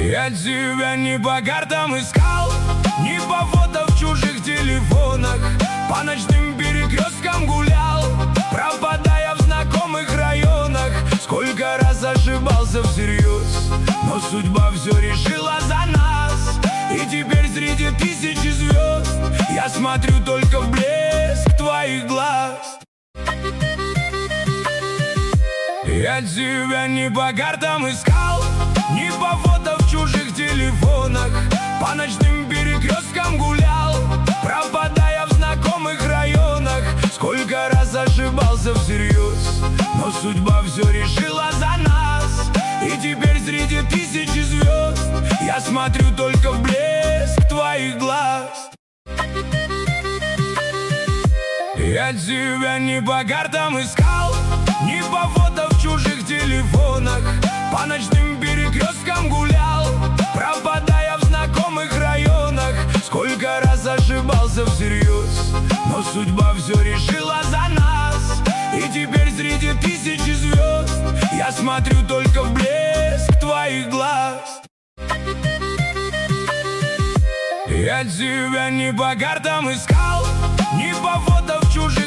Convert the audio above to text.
Я тебя не по картам искал, не по фото в чужих телефонах, по ночным перекресткам гулял, пропадая в знакомых районах. Сколько раз ошибался всерьез, но судьба все решила за нас. И теперь среди тысячи звезд я смотрю только в блеск твоих глаз. Я тебя не по картам искал, не по фото в чужих телефонах, по ночным перекресткам гулял, пропадая в знакомых районах. Сколько раз ошибался всерьез, но судьба все решила за нас. И теперь среди тысячи звезд я смотрю только в блеск твоих глаз. Я тебя не по картам искал, не по фото в чужих телефонах, по ночным перекресткам гулял, пропадая в знакомых районах. Сколько раз ошибался всерьез, но судьба все решила за нас. И теперь среди тысячи звезд я смотрю только в блеск твоих глаз. Я тебя не по картам искал, не по фото в чужих